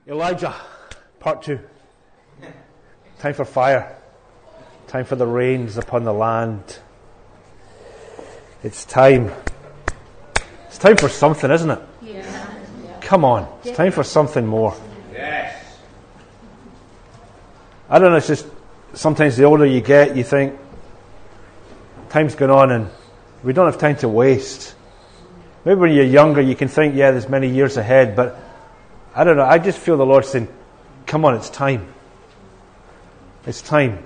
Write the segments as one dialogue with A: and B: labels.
A: Elijah, part 2. Time for fire. Time for the rains upon the land. It's time. It's time for something, isn't it?
B: Yeah.
A: Come on. It's time for something more.
C: Yes.
A: I don't know, it's just sometimes the older you get, you think time's gone on and we don't have time to waste. Maybe when you're younger you can think, yeah, there's many years ahead, but I don't know, I just feel the Lord saying, come on, it's time. It's time.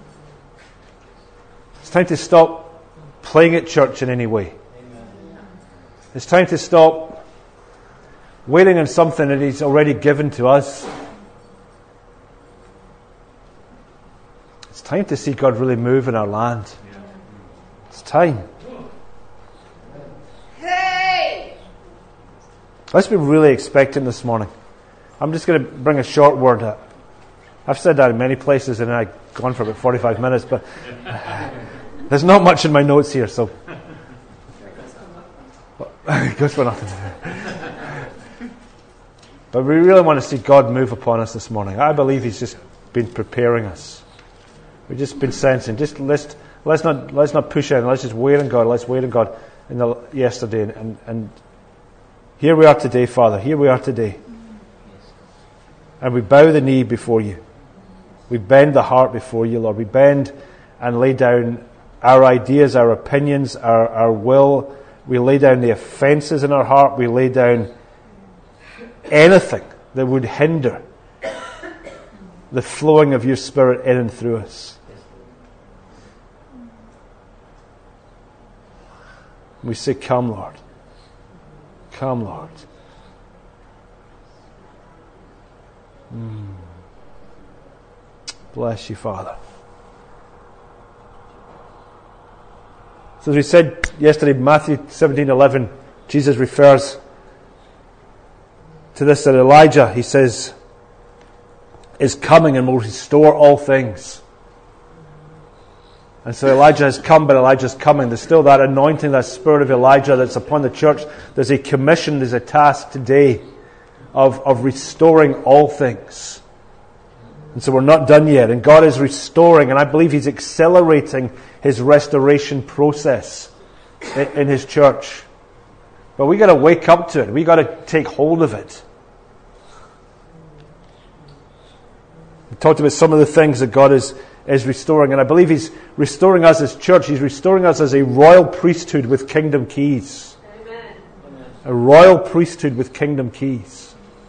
A: It's time to stop playing at church in any way. It's time to stop waiting on something that He's already given to us. It's time to see God really move in our land. It's time.
B: Hey!
A: Let's be really expectant this morning. I'm just going to bring a short word. I've said that in many places and I've gone for about 45 minutes, but there's not much in my notes here, so good for nothing. But we really want to see God move upon us this morning. I believe He's just been preparing us. We've just been sensing. Just let's not push in. Let's just wait on God. Let's wait on God. Yesterday and here we are today, Father. Here we are today, and we bow the knee before You. We bend the heart before You, Lord. We bend and lay down our ideas, our opinions, our will. We lay down the offences in our heart. We lay down anything that would hinder the flowing of Your Spirit in and through us. We say, come, Lord. Come, Lord. Bless You, Father. So as we said yesterday, Matthew 17:11, Jesus refers to this, that Elijah, He says, is coming and will restore all things. And so Elijah has come, but Elijah's coming. There's still that anointing, that spirit of Elijah that's upon the church. There's a commission, there's a task today of restoring all things. And so we're not done yet. And God is restoring, and I believe He's accelerating His restoration process in His church. But we got to wake up to it. We got to take hold of it. We talked about some of the things that God is restoring, and I believe He's restoring us as church. He's restoring us as a royal priesthood with kingdom keys.
B: Amen.
A: A royal priesthood with kingdom keys.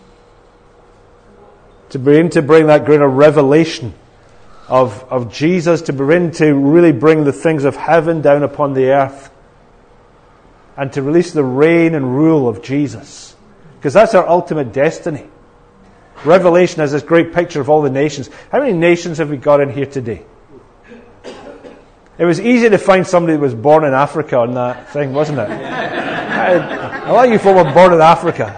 A: To begin to bring that greater revelation of Jesus, to begin to really bring the things of heaven down upon the earth, and to release the reign and rule of Jesus. Because that's our ultimate destiny. Revelation has this great picture of all the nations. How many nations have we got in here today? It was easy to find somebody that was born in Africa on that thing, wasn't it? A lot of you folk were born in Africa.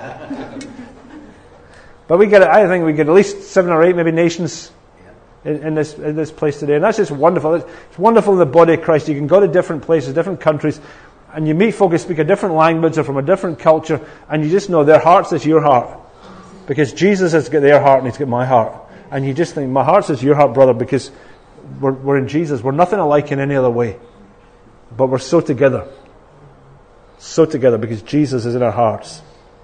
A: But I think we get at least 7 or 8 maybe nations in this place today. And that's just wonderful. It's wonderful in the body of Christ. You can go to different places, different countries, and you meet folk who speak a different language or from a different culture, and you just know their hearts is your heart. Because Jesus has got their heart and He's got my heart. And you just think, my heart's is your heart, brother, because we're in Jesus. We're nothing alike in any other way. But we're so together. So together because Jesus is in our hearts.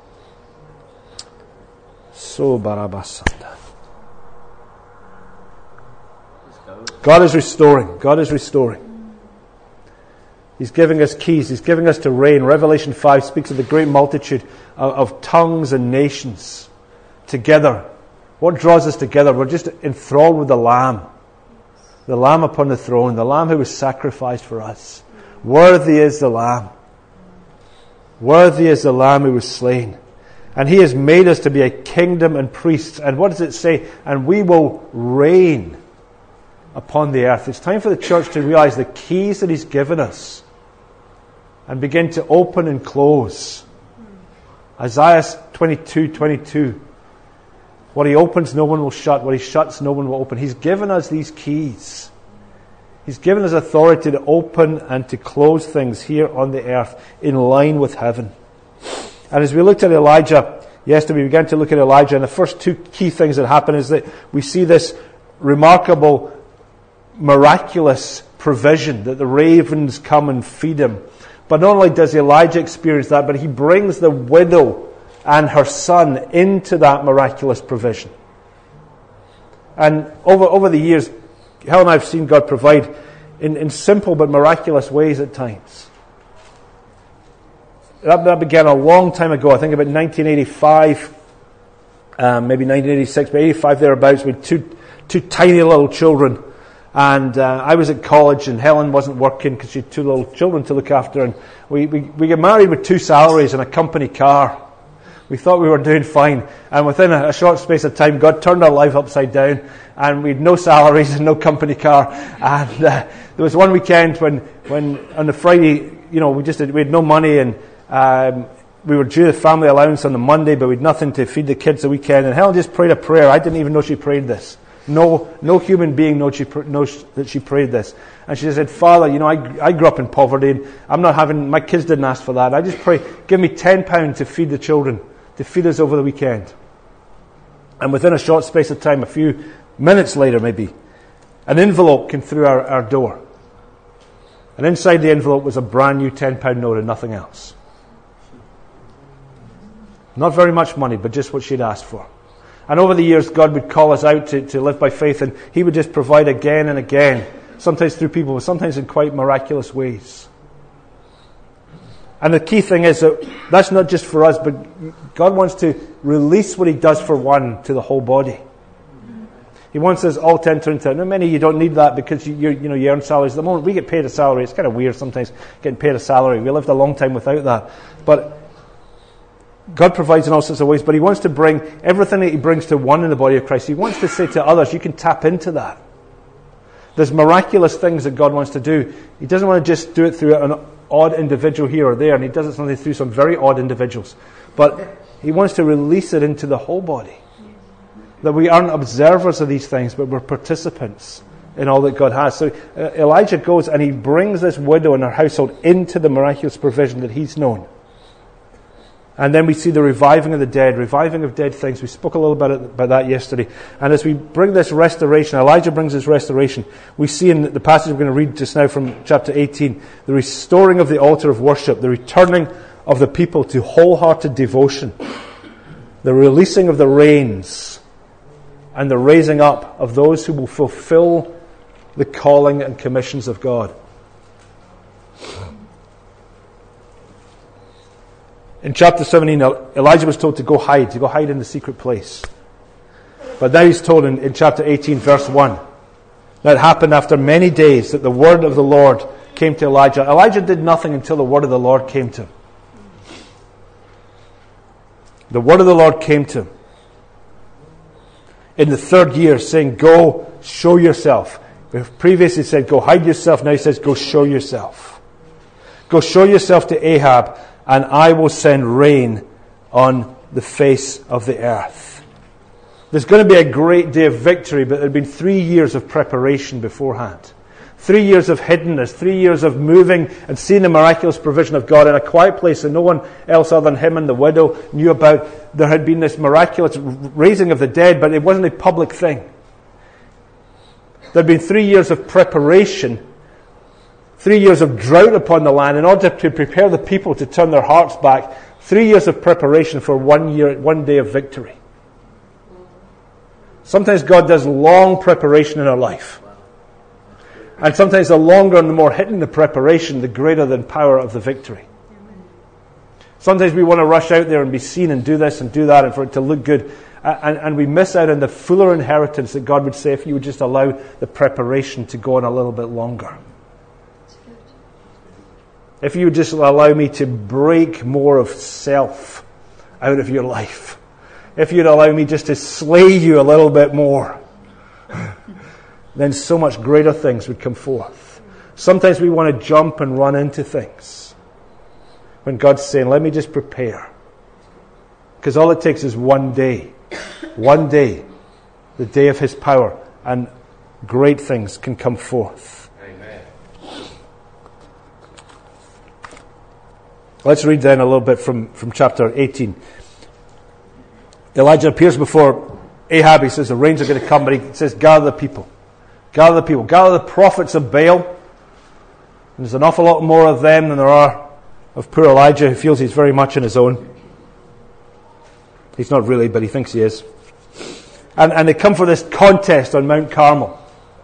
A: So barabasanda. God is restoring. God is restoring. He's giving us keys. He's giving us to reign. Revelation 5 speaks of the great multitude of tongues and nations together. What draws us together? We're just enthralled with the Lamb. The Lamb upon the throne. The Lamb who was sacrificed for us. Worthy is the Lamb. Worthy is the Lamb who was slain. And He has made us to be a kingdom and priests. And what does it say? And we will reign upon the earth. It's time for the church to realize the keys that He's given us and begin to open and close. Isaiah 22:22. What He opens, no one will shut. What He shuts, no one will open. He's given us these keys. He's given us authority to open and to close things here on the earth in line with heaven. And as we looked at Elijah, yesterday, we began to look at Elijah, and the first two key things that happen is that we see this remarkable, miraculous provision, that the ravens come and feed him. But not only does Elijah experience that, but he brings the widow and her son into that miraculous provision. And over the years, Helen and I have seen God provide in simple but miraculous ways at times. That began a long time ago. I think about 1985, maybe 1986, but 85 thereabouts. We had two tiny little children. And I was at college, and Helen wasn't working because she had two little children to look after. And we got married with 2 salaries and a company car. We thought we were doing fine. And within a short space of time, God turned our life upside down. And we had no salaries and no company car. And there was one weekend when on the Friday, we had no money, and we were due the family allowance on the Monday, but we had nothing to feed the kids the weekend. And Helen just prayed a prayer. I didn't even know she prayed this. No human being knows that she prayed this. And she said, Father, I grew up in poverty, and my kids didn't ask for that. I just pray, give me £10 to feed the children, to feed us over the weekend. And within a short space of time, a few minutes later maybe, an envelope came through our door. And inside the envelope was a brand new £10 note and nothing else. Not very much money, but just what she'd asked for. And over the years, God would call us out to live by faith, and He would just provide again and again, sometimes through people, but sometimes in quite miraculous ways. And the key thing is that that's not just for us, but God wants to release what He does for one to the whole body. He wants us all to enter into it. Now, many of you don't need that because you earn salaries. At the moment we get paid a salary, it's kind of weird sometimes getting paid a salary. We lived a long time without that. But God provides in all sorts of ways, but He wants to bring everything that He brings to one in the body of Christ. He wants to say to others, you can tap into that. There's miraculous things that God wants to do. He doesn't want to just do it through an odd individual here or there, and He does it sometimes through some very odd individuals. But He wants to release it into the whole body. That we aren't observers of these things, but we're participants in all that God has. So Elijah goes and he brings this widow and her household into the miraculous provision that he's known. And then we see the reviving of the dead, reviving of dead things. We spoke a little bit about that yesterday. And as we bring this restoration, Elijah brings this restoration, we see in the passage we're going to read just now from chapter 18, the restoring of the altar of worship, the returning of the people to wholehearted devotion, the releasing of the reins, and the raising up of those who will fulfill the calling and commissions of God. In chapter 17, Elijah was told to go hide in the secret place. But now he's told in chapter 18, verse 1, that it happened after many days that the word of the Lord came to Elijah. Elijah did nothing until the word of the Lord came to him. The word of the Lord came to him in the 3rd year, saying, go show yourself. Previously he said, go hide yourself. Now he says, go show yourself. Go show yourself to Ahab, and I will send rain on the face of the earth. There's going to be a great day of victory, but there had been 3 years of preparation beforehand. 3 years of hiddenness, 3 years of moving and seeing the miraculous provision of God in a quiet place that no one else other than him and the widow knew about. There had been this miraculous raising of the dead, but it wasn't a public thing. There had been 3 years of preparation, 3 years of drought upon the land in order to prepare the people to turn their hearts back. 3 years of preparation for 1 day of victory. Sometimes God does long preparation in our life. And sometimes the longer and the more hidden the preparation, the greater the power of the victory. Sometimes we want to rush out there and be seen and do this and do that and for it to look good. And we miss out on the fuller inheritance that God would say if you would just allow the preparation to go on a little bit longer. If you would just allow me to break more of self out of your life. If you'd allow me just to slay you a little bit more, then so much greater things would come forth. Sometimes we want to jump and run into things when God's saying, let me just prepare. Because all it takes is 1 day. 1 day. The day of His power. And great things can come forth.
B: Amen.
A: Let's read then a little bit from chapter 18. Elijah appears before Ahab. He says the rains are going to come, but he says, gather the people. Gather the people. Gather the prophets of Baal. And there's an awful lot more of them than there are of poor Elijah, who feels he's very much on his own. He's not really, but he thinks he is. And they come for this contest on Mount Carmel.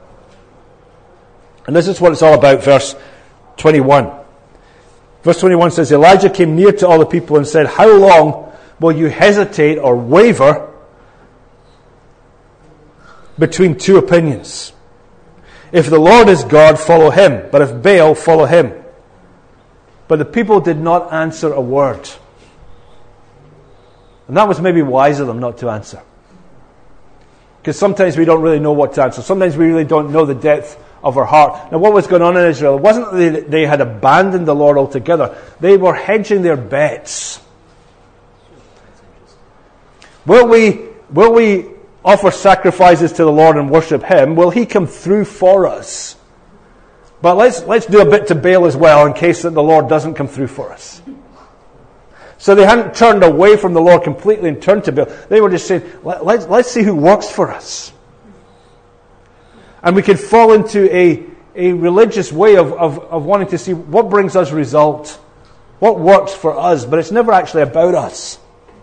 A: And this is what it's all about, verse 21. Verse 21 says, Elijah came near to all the people and said, how long will you hesitate or waver between two opinions? If the Lord is God, follow him. But if Baal, follow him. But the people did not answer a word. And that was maybe wise of them not to answer. Because sometimes we don't really know what to answer. Sometimes we really don't know the depth of our heart. Now, what was going on in Israel? It wasn't that they had abandoned the Lord altogether. They were hedging their bets. Will we offer sacrifices to the Lord and worship him? Will he come through for us? But let's do a bit to Baal as well, in case that the Lord doesn't come through for us. So they hadn't turned away from the Lord completely and turned to Baal. They were just saying, let's see who works for us. And we can fall into a religious way of wanting to see what brings us result, what works for us, but it's never actually about us.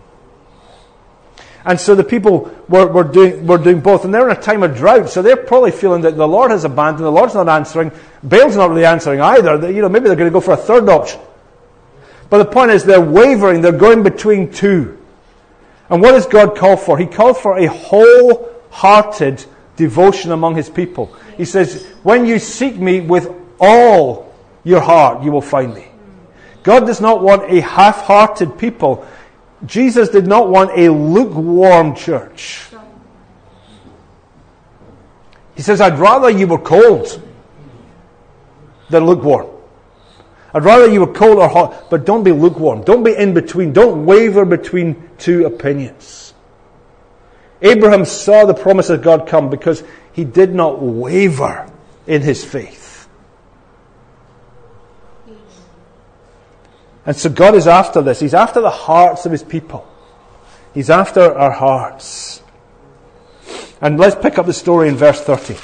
A: And so the people were doing both, and they're in a time of drought, so they're probably feeling that the Lord has abandoned, the Lord's not answering, Baal's not really answering either. Maybe they're going to go for a third option. But the point is, they're wavering, they're going between two. And what does God call for? He called for a wholehearted devotion among his people. He says, when you seek me with all your heart, you will find me. God does not want a half-hearted people. Jesus did not want a lukewarm church. He says, I'd rather you were cold than lukewarm. I'd rather you were cold or hot, but don't be lukewarm. Don't be in between. Don't waver between two opinions. Abraham saw the promise of God come because he did not waver in his faith. And so God is after this. He's after the hearts of his people. He's after our hearts. And let's pick up the story in verse 30.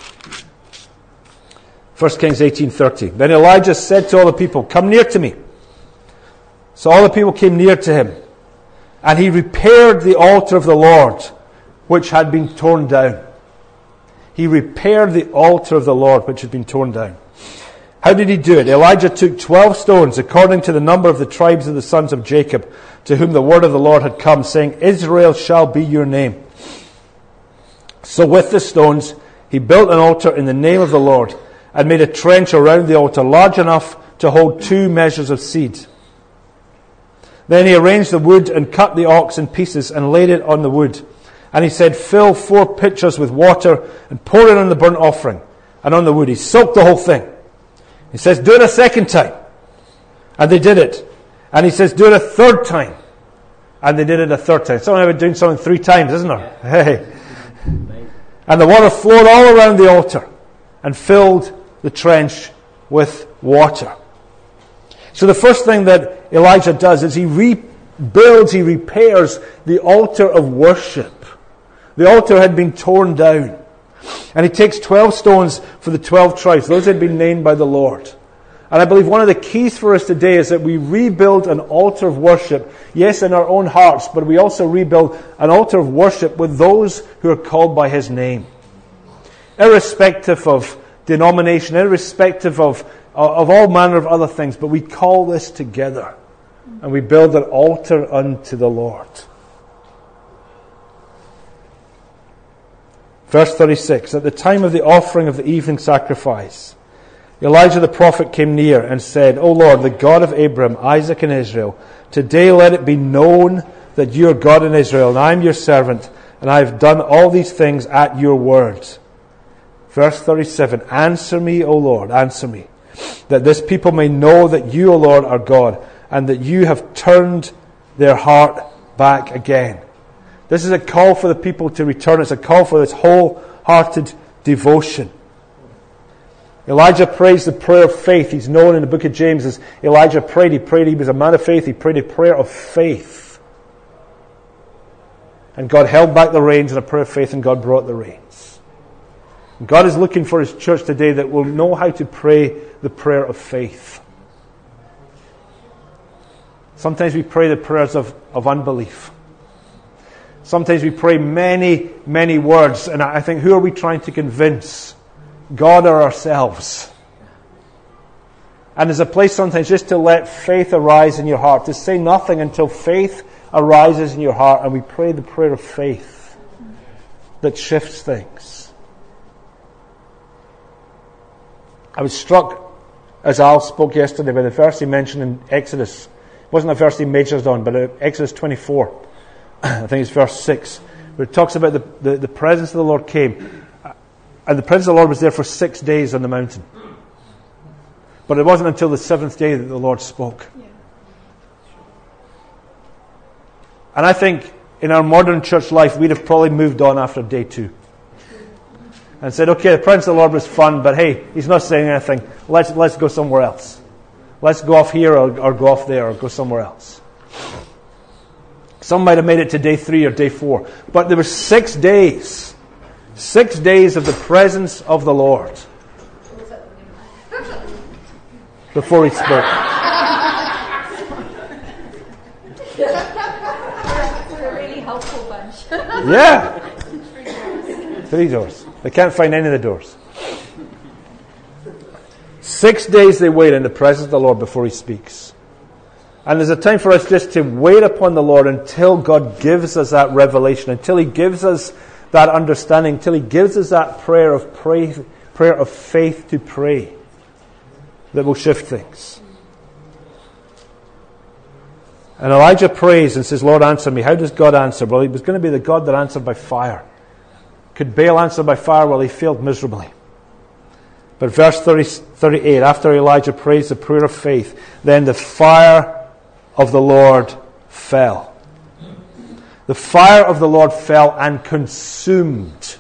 A: 1 Kings 18:30. Then Elijah said to all the people, come near to me. So all the people came near to him. And he repaired the altar of the Lord, which had been torn down. He repaired the altar of the Lord, which had been torn down. How did he do it? Elijah took 12 stones, according to the number of the tribes of the sons of Jacob, to whom the word of the Lord had come, saying, Israel shall be your name. So with the stones, he built an altar in the name of the Lord, and made a trench around the altar large enough to hold 2 measures of seed. Then he arranged the wood and cut the ox in pieces and laid it on the wood. And he said, fill 4 pitchers with water and pour it on the burnt offering and on the wood. He soaked the whole thing. He says, do it a second time. And they did it. And he says, do it a third time. And they did it a third time. Someone ever doing something 3 times, isn't there? Hey. And the water flowed all around the altar and filled the trench with water. So the first thing that Elijah does is he rebuilds, he repairs the altar of worship. The altar had been torn down. And he takes 12 stones for the 12 tribes. Those had been named by the Lord. And I believe one of the keys for us today is that we rebuild an altar of worship, yes, in our own hearts, but we also rebuild an altar of worship with those who are called by his name. Irrespective of denomination, irrespective of all manner of other things, but we call this together and we build an altar unto the Lord. Verse 36, at the time of the offering of the evening sacrifice, Elijah the prophet came near and said, O Lord, the God of Abraham, Isaac, and Israel, today let it be known that you are God in Israel, and I am your servant, and I have done all these things at your word. Verse 37, answer me, O Lord, answer me, that this people may know that you, O Lord, are God, and that you have turned their heart back again. This is a call for the people to return. It's a call for this wholehearted devotion. Elijah prays the prayer of faith. He's known in the book of James as Elijah prayed. He was a man of faith. He prayed a prayer of faith. And God held back the rains in a prayer of faith, and God brought the rains. And God is looking for His church today that will know how to pray the prayer of faith. Sometimes we pray the prayers of unbelief. Sometimes we pray many, many words, and I think, who are we trying to convince? God or ourselves? And there's a place sometimes just to let faith arise in your heart, to say nothing until faith arises in your heart, and we pray the prayer of faith that shifts things. I was struck, as Al spoke yesterday, by the verse he mentioned in Exodus. It wasn't a verse he majored on, but Exodus 24. I think it's verse 6, where it talks about the presence of the Lord came. And the presence of the Lord was there for 6 days on the mountain. But it wasn't until the 7th day that the Lord spoke. Yeah. And I think in our modern church life, we'd have probably moved on after day 2. And said, okay, the presence of the Lord was fun, but hey, He's not saying anything. Let's go somewhere else. Let's go off here or go off there or go somewhere else. Some might have made it to day 3 or day 4. But there were 6 days. 6 days of the presence of the Lord before He spoke.
B: We're a really helpful bunch.
A: Yeah. 3 doors. They can't find any of the doors. 6 days they wait in the presence of the Lord before He speaks. And there's a time for us just to wait upon the Lord until God gives us that revelation, until He gives us that understanding, until He gives us that prayer of faith to pray that will shift things. And Elijah prays and says, Lord, answer me. How does God answer? Well, He was going to be the God that answered by fire. Could Baal answer by fire? Well, he failed miserably. But verse 38, after Elijah prays the prayer of faith, then the fire of the Lord fell. The fire of the Lord fell and consumed.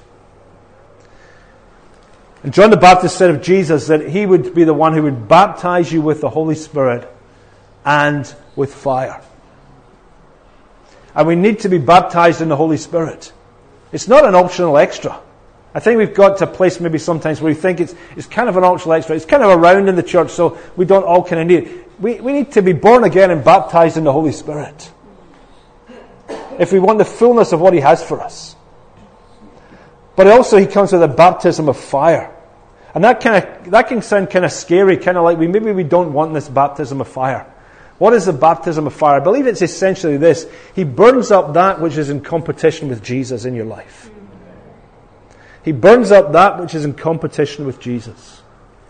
A: And John the Baptist said of Jesus that He would be the one who would baptize you with the Holy Spirit and with fire. And we need to be baptized in the Holy Spirit. It's not an optional extra. I think we've got to a place maybe sometimes where we think it's kind of an optional extra. It's kind of around in the church, so we don't all kind of need it. We need to be born again and baptized in the Holy Spirit if we want the fullness of what He has for us. But also He comes with a baptism of fire. And that can sound kind of scary, kind of like maybe we don't want this baptism of fire. What is the baptism of fire? I believe it's essentially this. He burns up that which is in competition with Jesus in your life. He burns up that which is in competition with Jesus.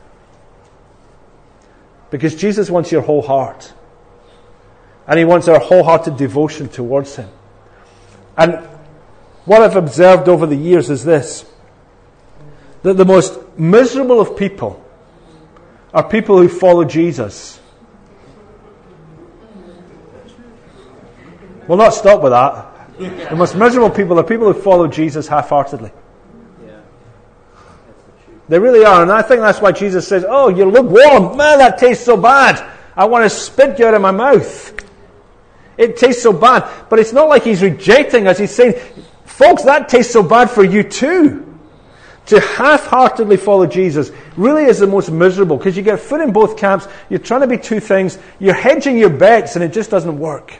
A: Because Jesus wants your whole heart. And He wants our wholehearted devotion towards Him. And what I've observed over the years is this. That the most miserable of people are people who follow Jesus. We'll not stop with that. The most miserable people are people who follow Jesus half-heartedly. They really are. And I think that's why Jesus says, oh, you're lukewarm. Man, that tastes so bad. I want to spit you out of my mouth. It tastes so bad. But it's not like He's rejecting us. He's saying, folks, that tastes so bad for you too. To half-heartedly follow Jesus really is the most miserable, because you get foot in both camps. You're trying to be two things. You're hedging your bets and it just doesn't work.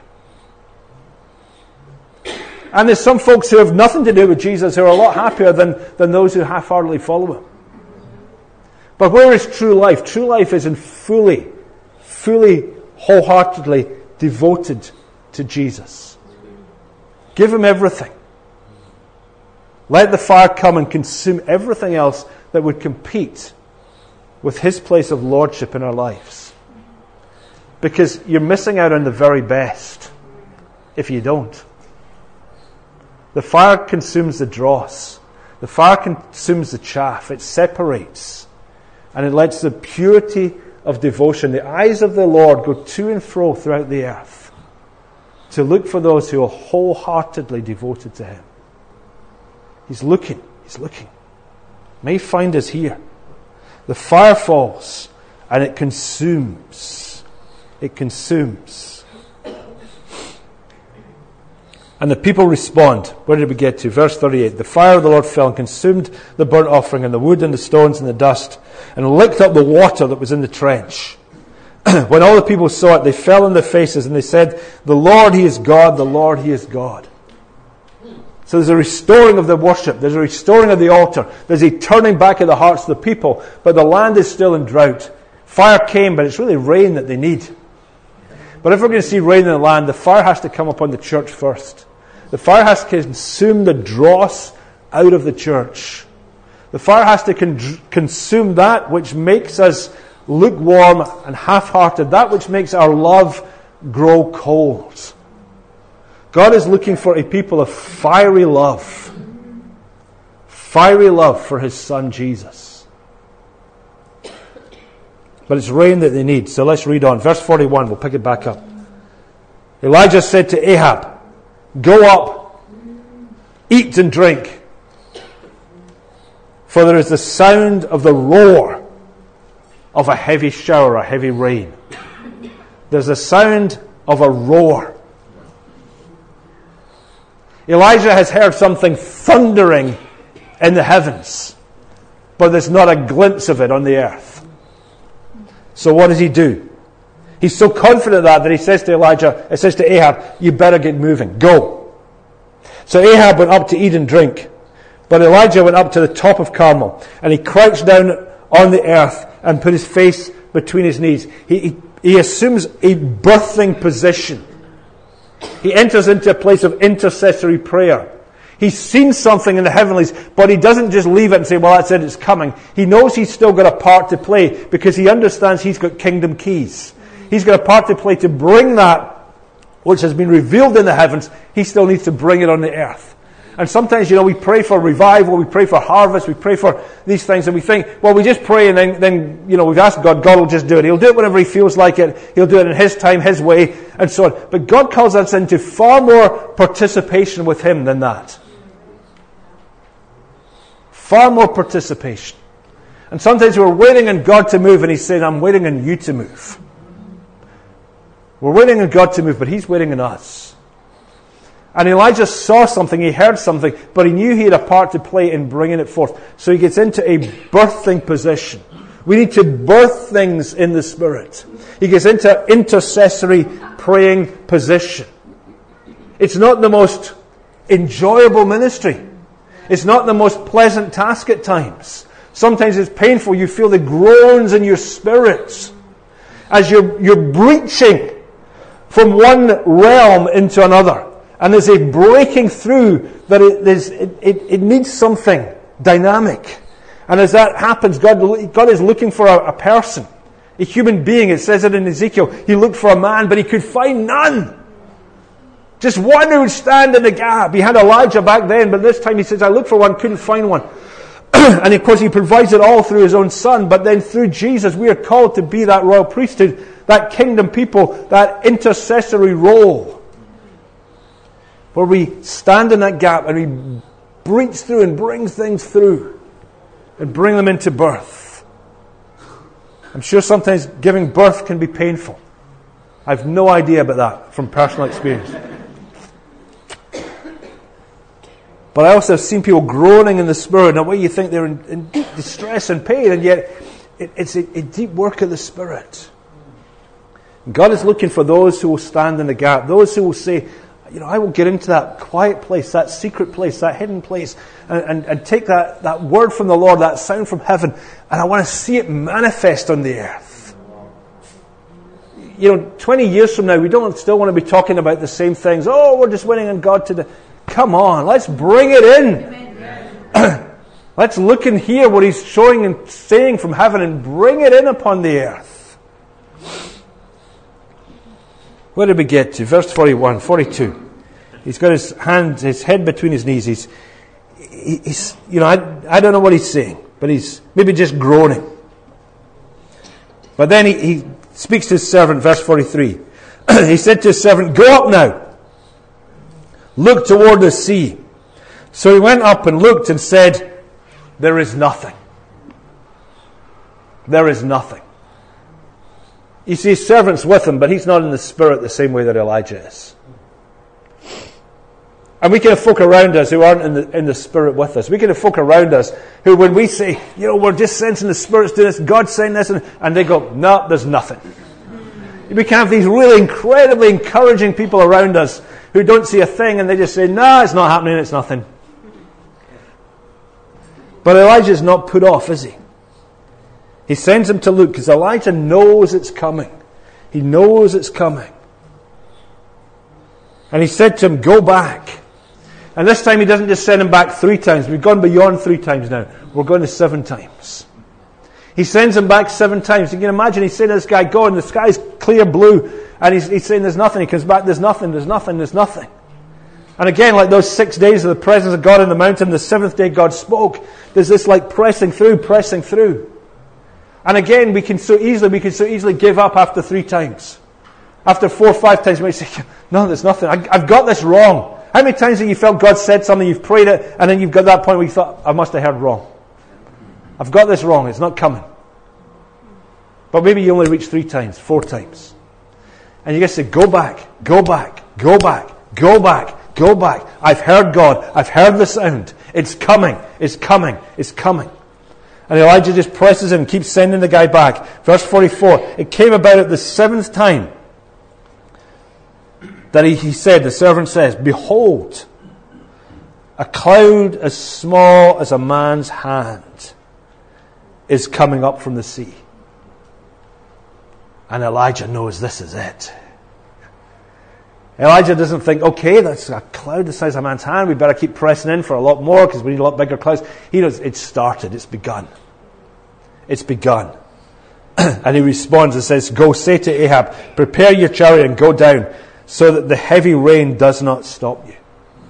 A: And there's some folks who have nothing to do with Jesus who are a lot happier than those who half-heartedly follow Him. But where is true life? True life is in fully, wholeheartedly devoted to Jesus. Give Him everything. Let the fire come and consume everything else that would compete with His place of lordship in our lives. Because you're missing out on the very best if you don't. The fire consumes the dross. The fire consumes the chaff. It separates. And it lets the purity of devotion, the eyes of the Lord, go to and fro throughout the earth to look for those who are wholeheartedly devoted to Him. He's looking. He's looking. May He find us here. The fire falls and it consumes. It consumes. And the people respond. Where did we get to? Verse 38. The fire of the Lord fell and consumed the burnt offering and the wood and the stones and the dust and licked up the water that was in the trench. When all the people saw it, they fell on their faces and they said, "The Lord, He is God. The Lord, He is God." So there's a restoring of the worship. There's a restoring of the altar. There's a turning back of the hearts of the people. But the land is still in drought. Fire came, but it's really rain that they need. But if we're going to see rain in the land, the fire has to come upon the church first. The fire has to consume the dross out of the church. The fire has to consume that which makes us lukewarm and half-hearted, that which makes our love grow cold. God is looking for a people of fiery love for His Son Jesus. But it's rain that they need, so let's read on. Verse 41, we'll pick it back up. Elijah said to Ahab, "Go up, eat and drink, for there is the sound of the roar of a heavy shower, a heavy rain." There's a sound of a roar. Elijah has heard something thundering in the heavens, but there's not a glimpse of it on the earth. So what does he do? He's so confident that he says to Ahab, "You better get moving. Go." So Ahab went up to eat and drink. But Elijah went up to the top of Carmel, and he crouched down on the earth and put his face between his knees. He assumes a birthing position. He enters into a place of intercessory prayer. He's seen something in the heavenlies, but he doesn't just leave it and say, "Well, that's it, it's coming." He knows he's still got a part to play because he understands he's got kingdom keys. He's got a part to play to bring that which has been revealed in the heavens. He still needs to bring it on the earth. And sometimes, we pray for revival, we pray for harvest, we pray for these things, and we think, well, we just pray and then we've asked God, God will just do it. He'll do it whenever He feels like it. He'll do it in His time, His way, and so on. But God calls us into far more participation with Him than that. Far more participation. And sometimes we're waiting on God to move, and He's saying, "I'm waiting on you to move." We're waiting on God to move, but He's waiting on us. And Elijah saw something, he heard something, but he knew he had a part to play in bringing it forth. So he gets into a birthing position. We need to birth things in the Spirit. He gets into intercessory praying position. It's not the most enjoyable ministry. It's not the most pleasant task at times. Sometimes it's painful. You feel the groans in your spirit as you're breaching from one realm into another. And there's a breaking through that it needs something dynamic. And as that happens, God is looking for a person, a human being. It says it in Ezekiel. He looked for a man, but he could find none. Just one who would stand in the gap. He had Elijah back then, but this time he says, "I looked for one, couldn't find one." And of course he provides it all through His own Son. But then through Jesus, we are called to be that royal priesthood, that kingdom people, that intercessory role, where we stand in that gap and we breach through and bring things through and bring them into birth. I'm sure sometimes giving birth can be painful. I have no idea about that from personal experience. But I also have seen people groaning in the Spirit in a way you think they're in deep distress and pain, and yet it's a deep work of the Spirit. God is looking for those who will stand in the gap, those who will say, I will get into that quiet place, that secret place, that hidden place, and take that word from the Lord, that sound from heaven, and I want to see it manifest on the earth. 20 years from now, we don't still want to be talking about the same things. Oh, we're just waiting on God to... Come on, let's bring it in. Let's look and hear what He's showing and saying from heaven and bring it in upon the earth. Where did we get to? Verse 41, 42. He's got his head between his knees. He's I don't know what he's saying, but he's maybe just groaning. But then he speaks to his servant, verse 43. He said to his servant, "Go up now. Look toward the sea." So he went up and looked and said, "There is nothing. There is nothing." You see, his servant's with him, but he's not in the Spirit the same way that Elijah is. And we can have folk around us who aren't in the Spirit with us. We can have folk around us who, when we say, we're just sensing the Spirit's doing this, God's saying this, and they go, no, there's nothing. We can have these really incredibly encouraging people around us who don't see a thing, and they just say, no, it's not happening, it's nothing. But Elijah's not put off, is he? He sends him to look, because Elijah knows it's coming. He knows it's coming. And he said to him, go back. And this time he doesn't just send him back 3 times. We've gone beyond 3 times now. We're going to 7 times. He sends him back 7 times. You can imagine he's saying to this guy, go, and the sky's clear blue. And he's saying there's nothing. He comes back, there's nothing, there's nothing, there's nothing. And again, like those 6 days of the presence of God in the mountain, the 7th day God spoke. There's this like pressing through. And again, we can so easily give up after 3 times. After 4 or 5 times, we might say, no, there's nothing. I've got this wrong. How many times have you felt God said something, you've prayed it, and then you've got that point where you thought, I must have heard wrong. I've got this wrong, it's not coming. But maybe you only reach 3 times, 4 times. And you just say, go back. I've heard God. I've heard the sound. It's coming. And Elijah just presses him, keeps sending the guy back. Verse 44, it came about at the 7th time that he said, the servant says, behold, a cloud as small as a man's hand is coming up from the sea. And Elijah knows this is it. Elijah doesn't think, okay, that's a cloud the size of a man's hand, we better keep pressing in for a lot more because we need a lot bigger clouds. He knows it's started, it's begun. And he responds and says, go, say to Ahab, prepare your chariot and go down, so that the heavy rain does not stop you.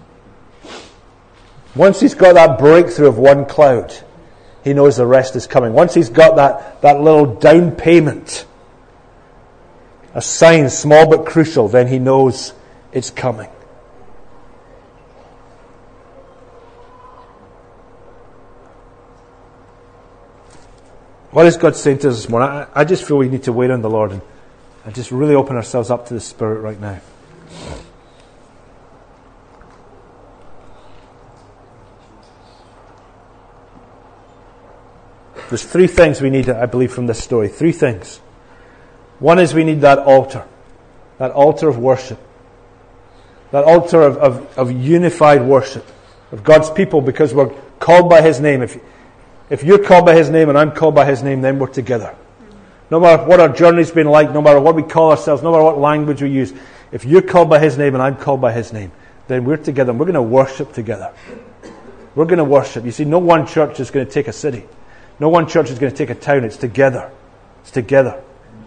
A: Once he's got that breakthrough of one cloud, he knows the rest is coming. Once he's got that little down payment, a sign, small but crucial, then he knows it's coming. What is God saying to us this morning? I just feel we need to wait on the Lord and just really open ourselves up to the Spirit right now. There's 3 things we need, I believe, from this story. 3 things. One is we need that altar of worship. That altar of unified worship of God's people, because we're called by His name. If you're called by His name and I'm called by His name, then we're together. No matter what our journey's been like, no matter what we call ourselves, no matter what language we use, if you're called by His name and I'm called by His name, then we're together and we're going to worship together. We're going to worship. You see, no one church is going to take a city. No one church is going to take a town. It's together. It's together.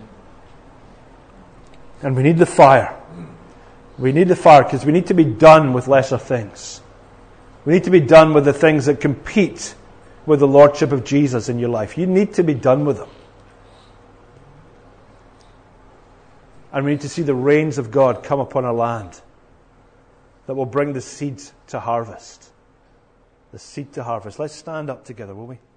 A: And we need the fire. We need the fire because we need to be done with lesser things. We need to be done with the things that compete with the Lordship of Jesus in your life. You need to be done with them. And we need to see the rains of God come upon our land that will bring the seed to harvest. The seed to harvest. Let's stand up together, will we?